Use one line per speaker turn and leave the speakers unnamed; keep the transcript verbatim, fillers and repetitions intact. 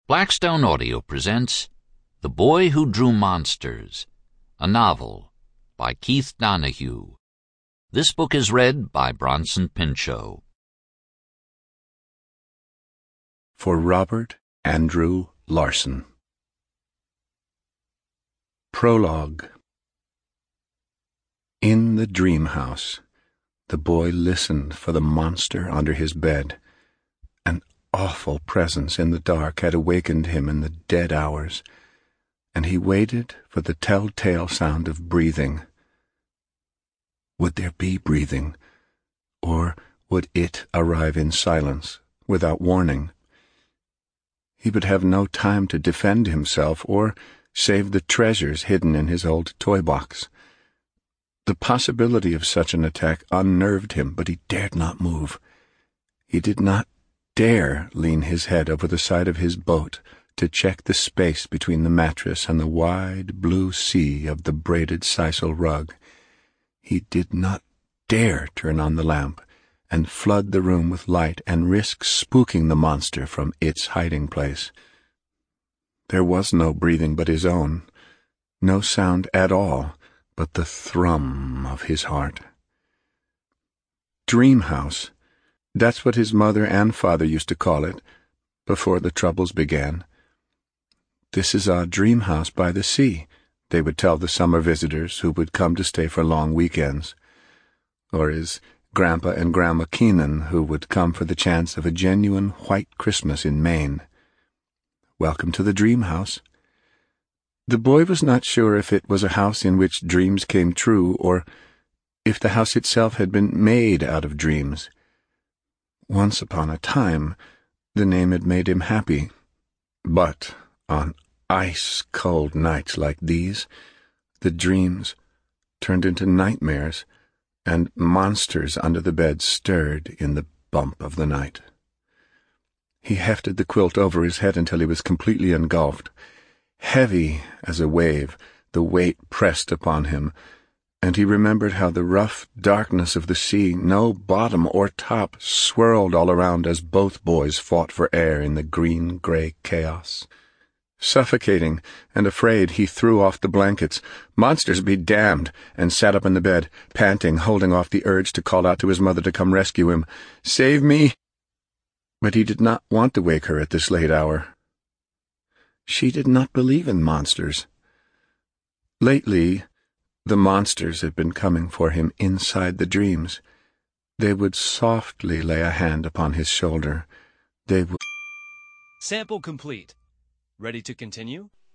Blackstone Audio presents The Boy Who Drew Monsters, a novel by Keith Donahue. This book is read by Bronson Pinchot.
For Robert Andrew Larson. Prologue. In the dream house, the boy listened for the monster under his bed. An awful presence in the dark had awakened him in the dead hours, and he waited for the telltale sound of breathing. Would there be breathing, or would it arrive in silence, without warning? He would have no time to defend himself or save the treasures hidden in his old toy box. The possibility of such an attack unnerved him, but he dared not move. He did not dare lean his head over the side of his boat to check the space between the mattress and the wide blue sea of the braided sisal rug. He did not dare turn on the lamp and flood the room with light and risk spooking the monster from its hiding place. There was no breathing but his own, no sound at all but the thrum of his heart. Dream house. That's what his mother and father used to call it, before the troubles began. This is our dream house by the sea, they would tell the summer visitors who would come to stay for long weekends. Or his Grandpa and Grandma Keenan, who would come for the chance of a genuine white Christmas in Maine. Welcome to the dream house. The boy was not sure if it was a house in which dreams came true, or if the house itself had been made out of dreams. Once upon a time, the name had made him happy. But on ice-cold nights like these, the dreams turned into nightmares, and monsters under the bed stirred in the bump of the night. He hefted the quilt over his head until he was completely engulfed. Heavy as a wave, the weight pressed upon him, and he remembered how the rough darkness of the sea, no bottom or top, swirled all around as both boys fought for air in the green-gray chaos. Suffocating and afraid, he threw off the blankets. Monsters be damned, and sat up in the bed, panting, holding off the urge to call out to his mother to come rescue him. "Save me!" But he did not want to wake her at this late hour. She did not believe in monsters. Lately, the monsters had been coming for him inside the dreams. They would softly lay a hand upon his shoulder. They would...
Sample complete. Ready to continue?